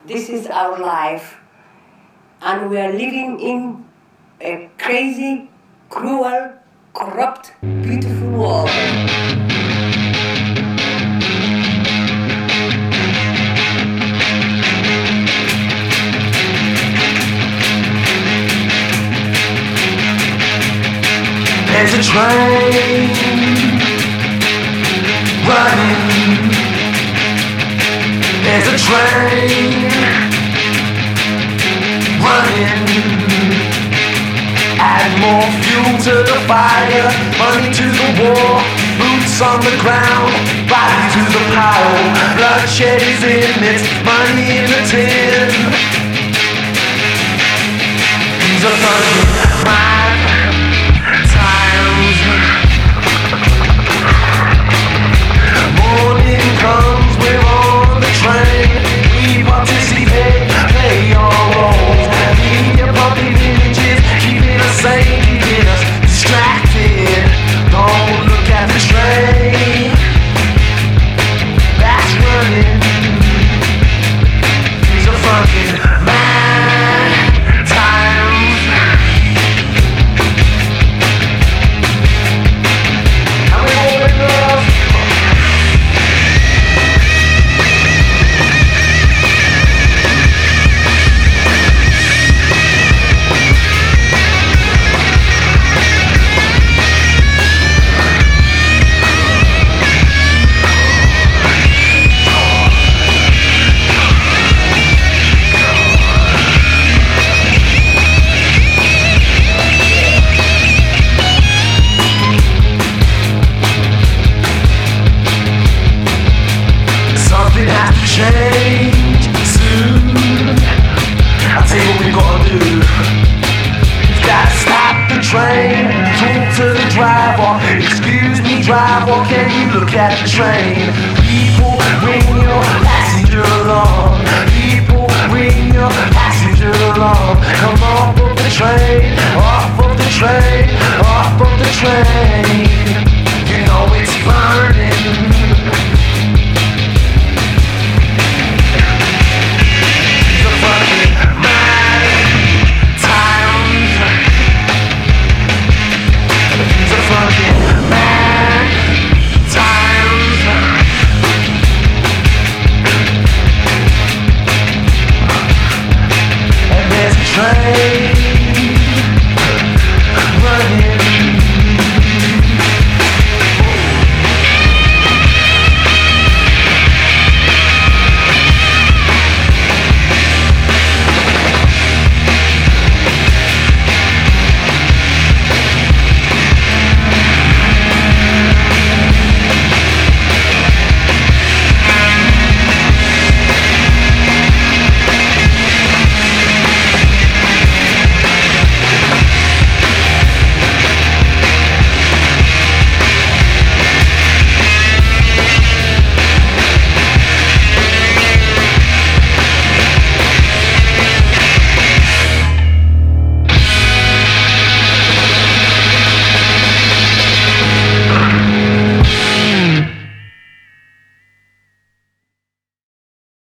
This is our life. And we are living in a crazy, cruel, corrupt, beautiful world. There's a train running. There's a train running. Add more fuel to the fire, money to the war, boots on the ground, body to the pile. Bloodshed is immense, money in the tin. These are funny times. Morning comes, we're on the train. We participate, play our roles. Media pumping images, keeping us sane, keeping us distracted. Don't look at the train that's running. These are fucking mad times. And we're all in love. Something has to change soon. I'll tell you what we gotta do. We've gotta stop the train, talk to the driver. Excuse me, driver, can you look at the train? People, bring your passenger along. People, bring your passenger along. Come off of the train, off of the train, off of the train.